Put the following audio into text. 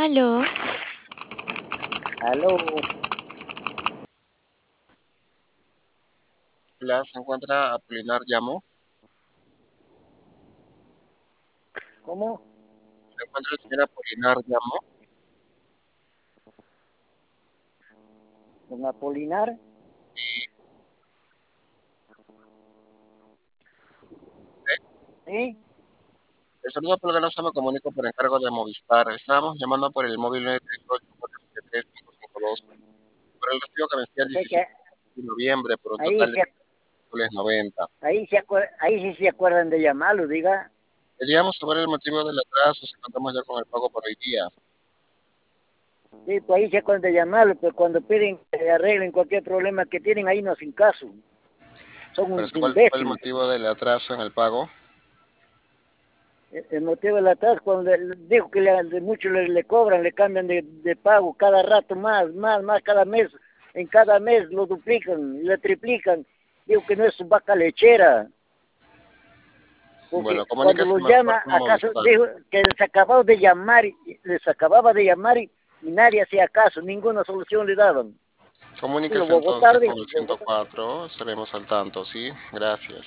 Aló, Aló, Hola, se encuentra Apolinar Llamo. ¿cómo? Se encuentra el señor Apolinar Llamo. Don Apolinar. ¿Sí? El saludo polganoso me comunico por encargo de Movistar. Estábamos llamando por el móvil 938-473-552 por el recibo que vencía el O sea 17 que de noviembre por un ahí, total de $90. ahí sí se acuerdan de llamarlo, diga. Queríamos saber el motivo del atraso, si contamos ya con el pago por hoy día. Sí, pues ahí se acuerdan de llamarlo, pero cuando piden que arreglen cualquier problema que tienen, ahí no hacen caso. Son Pero unos ¿cuál fue el imbéciles. motivo del atraso en el pago? El motivo de la tasa, cuando dijo que de mucho le cobran, le cambian de pago cada rato más, cada mes. En cada mes lo duplican, le triplican. Digo que no es su vaca lechera. Bueno, Porque cuando comuníquese los mejor llama, con acaso Movistar. dijo que les acababa de llamar y nadie hacía caso, ninguna solución le daban. Y lo Comuníquese voy a votar, entonces dijo, con el 104, estaremos al tanto, ¿sí? Gracias.